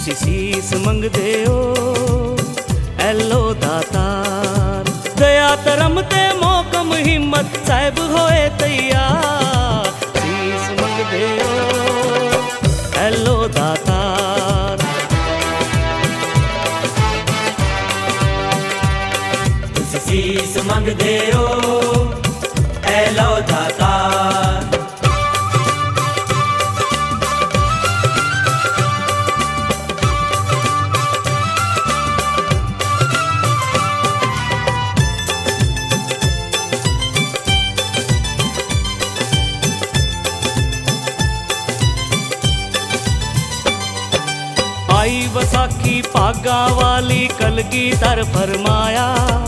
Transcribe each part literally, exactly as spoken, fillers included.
तुसी सीस मंगदे हो एलो दातार। दया धर्म ते मोकम हिम्मत साहिब होए तैयार। सीस मंगदे हो एलो दातार। तुसी सीस मंगदे हो एलो दातार। आई वसाखी भागा वाली कलगीधर फरमाया।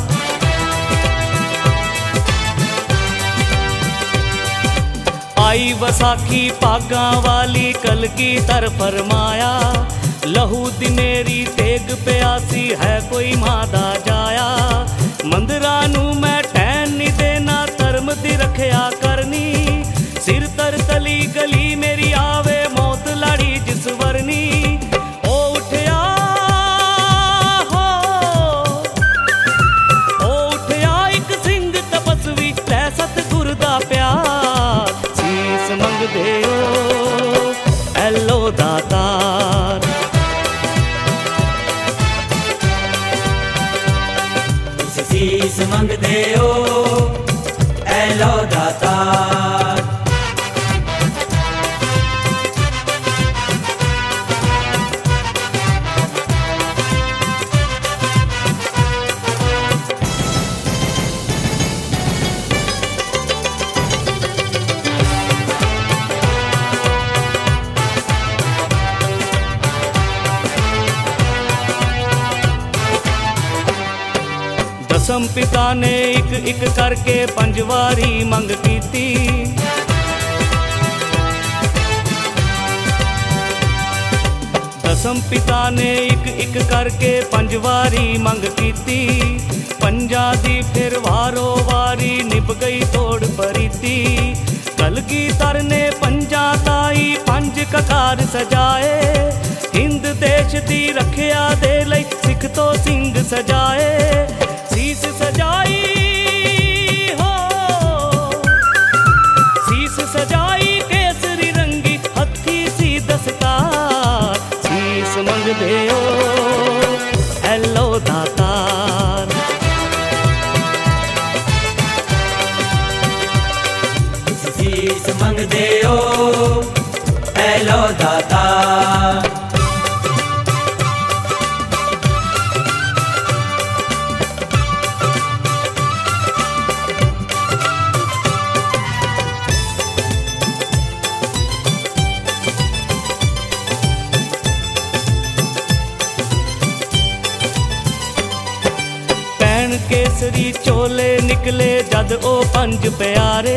आई वसाखी भागा वाली कलगीधर फरमाया। लहू दी मेरी तेग प्यासी है कोई मादा जाया। मंदरा नू मैं टैन नहीं देना धर्म दी रखया करनी। सिर तर तली गली मेरी आवे मौत लाड़ी जिस वरनी। मंगदे हो एलो दातार। तुसी सीस मंगदे हो एलो दातार। दसम पिता ने एक एक करके पंजवारी मंग कीती। दसम पिता ने एक एक करके पंजवारी मंग कीती। पंजा दी फिर वारो वारी निभ गई तोड़ परीती। कलगीधर ने पंजा ताई पंज ककार सजाए। हिंद देश दी रखिया दे लई सिख तो सिंह सजाए। सीस सजाई हो सीस सजाई केसरी रंगी हथी सी दस्तार। सीस मंगदे हो एलो दातार। सीस मंगदे हो एलो दातार। केसरी चोले निकले जद ओ पंज प्यारे।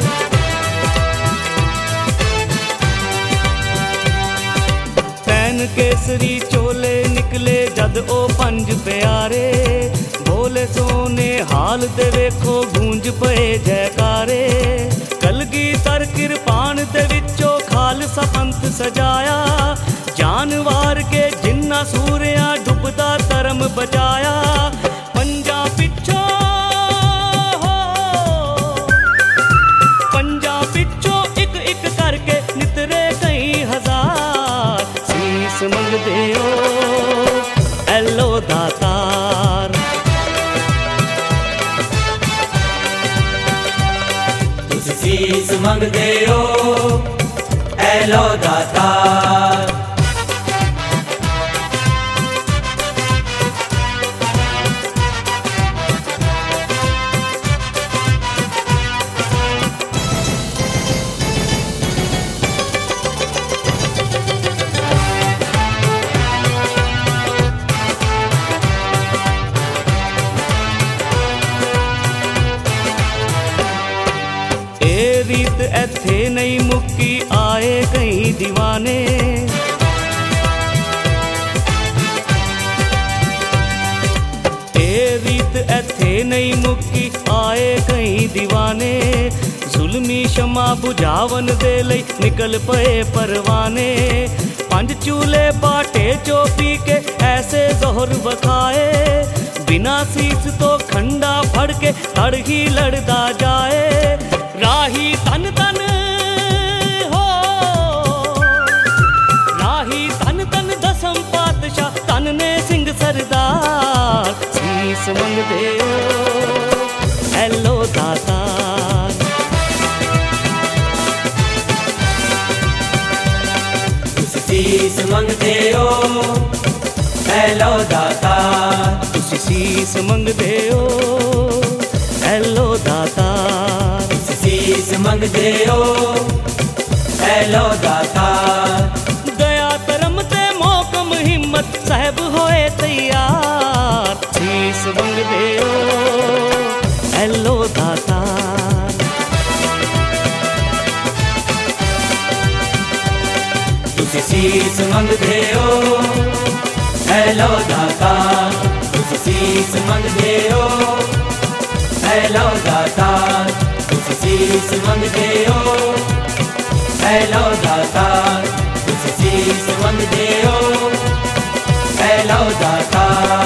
पैन केसरी चोले निकले जद ओ पंज प्यारे। बोले सोने हाल दे वेखो गूंज पे जयकारे। कलगीधर किरपान दे विचों खालसा पंथ सजाया। जानवार के जिन्ना सूरिया डुबदा धर्म बचाया। पंजा पिछो हो पंजा पिछो एक एक करके नितरे कई हजार। सीस मंगदे हो एलो दातार। तुसी सीस मंगदे हो एलो दातार। रीत ऐथे नहीं मुक्की आए कई दीवाने। ए रीत ऐथे नहीं मुक्की आए कई दीवाने। जुल्मी शमा बुझावन दे लई निकल पए परवाने। पंज चूल्हे बाटे चौपी के ऐसे जोहर बखाए, बिना सीस तो खंडा फड़ के तड़ ही लड़दा जाए। राही तन तन हो, राही तन तन दसम पातशाह तन ने सिंह सरदार। सीस मंगदे ओ ऐलो दातार, तुसी सीस मंगदे हो ऐलो दातार। तुसी सीस मंगदे हो ऐलो दातार। तुसी सीस मंगदे हो ऐलो दातार। दया धर्म ते मोहकम हिम्मत साहब होए तैयार। सीस मंगदे हो ऐलो दातार। तुसी सीस मंगदे हो ऐलो दातार। तुसी सीस मंगदे हो ऐलो दातार। तुसी सीस मंगदे हो ऐलो दातार। तुसी सीस मंगदे हो ऐलो दातार।